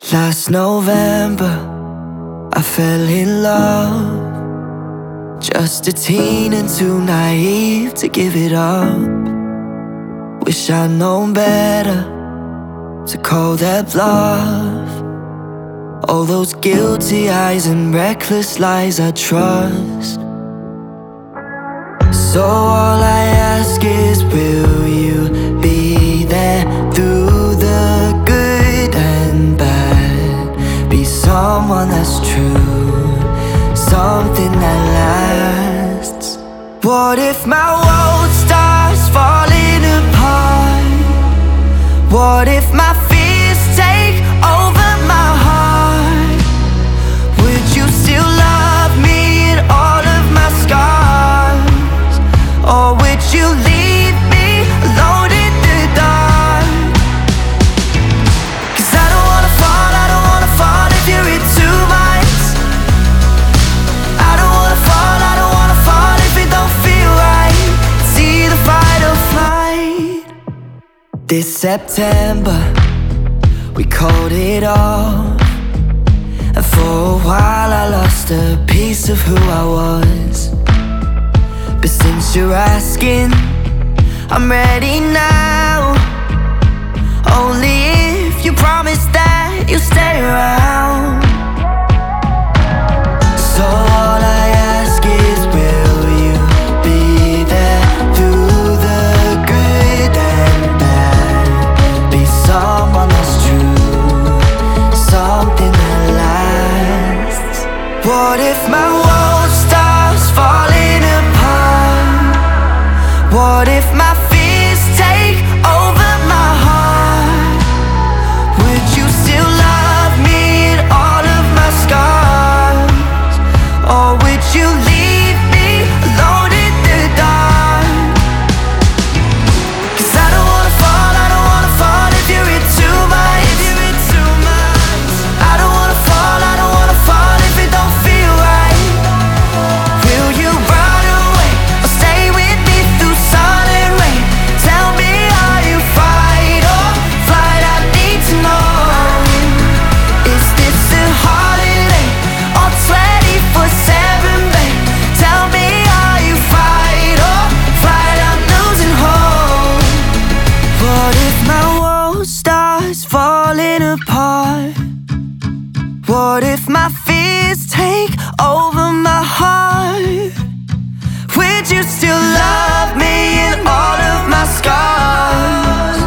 Last November, I fell in love. Just a teen and too naive to give it up. Wish I'd known better to call that bluff. All those guilty eyes and reckless lies I trust. So all I ask is, will you be there through the good and bad? Be someone that's true, something that lasts. What if my world starts falling apart? What if my fears take over my heart? Would you still love me in all of my scars? Or would you leave me alone in the dark? 'Cause I don't wanna fall if you're in too much. I don't wanna fall if it don't feel right. It's either fight or flight. This September, we called it off. And for a while I lost a piece of who I was. But since you're asking, I'm ready now. Only if you promise that you'll stay around. So all I ask is, will you be there through the good and bad? Be someone that's true, something that lasts. What if my world starts falling apart? What if my fears take over my heart? Would you still love me in all of my scars? Or would you leave me alone in the dark? 'Cause I don't wanna fall if you're in too much. I don't wanna fall if it don't feel right. Will you run away or stay with me through sun and rain? Tell me, are you fight or flight? I need to know. Is this a holiday or 24/7, babe? Tell me, are you fight or flight? I'm losing hope. What if my world starts falling apart? What if my fears take over my heart? Would you still love me in all of my scars?